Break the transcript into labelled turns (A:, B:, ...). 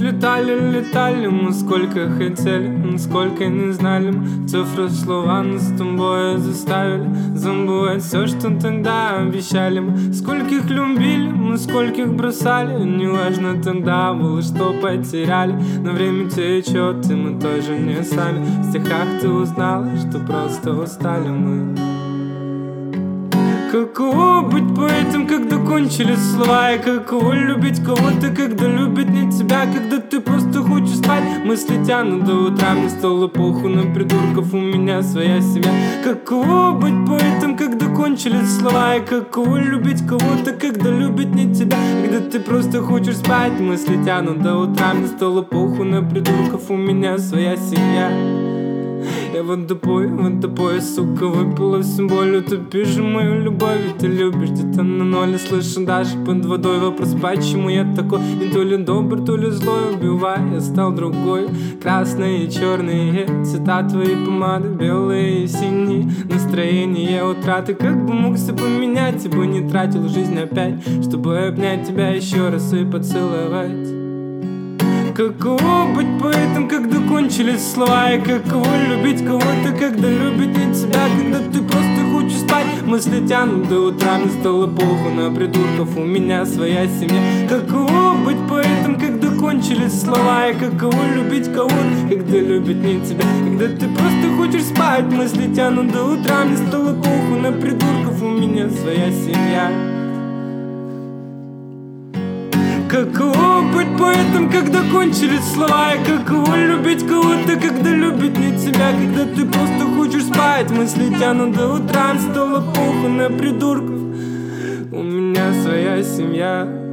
A: летали мы сколько хотели, насколько не знали мы. Цифры, слова нас с тобой заставили забывать все, что тогда обещали мы. Скольких любили мы, скольких бросали, неважно тогда было, что потеряли. Но время течет, и мы тоже не сами. В стихах ты узнала, что просто устали мы. Каково быть поэтом, когда кончились слова? И каково любить кого-то, когда любит не тебя? Когда ты просто хочешь спать, мысли тянут до утра. Мне стало похуй на придурков, у меня своя семья. Каково быть поэтом, когда кончились слова? И каково любить кого-то, когда любит не тебя? Когда ты просто хочешь спать, мысли тянут до утра. Мне стало похуй на придурков, у меня своя семья. Я водопой, сука, выпила всю боль. Утопишь мою любовь, и ты любишь где-то на ноль. Слышу даже под водой вопрос, почему я такой? Не то ли добр, то ли злой, убивая, я стал другой. Красные и черные цвета твоей помады, белые и синие настроение утраты. Как бы мог все поменять, ибо не тратил жизнь опять, чтобы обнять тебя еще раз и поцеловать. Каково быть поэтом, когда кончились слова? И каково любить кого-то, когда любит не тебя? Когда ты просто хочешь спать, мысли тянут до утра. Мне стало похуй на придурков, у меня своя семья. Каково быть поэтом, когда кончились слова? И каково любить кого-то, когда любит не тебя? Когда ты просто хочешь спать, мысли тянут до утра. Мне стало похуй на придурков, у меня своя семья. Каково быть поэтом, когда кончились слова? И каково любить кого-то, когда любит не тебя? Когда ты просто хочешь спать, мысли тянут до утра. Стало похуй на придурков, у меня своя семья.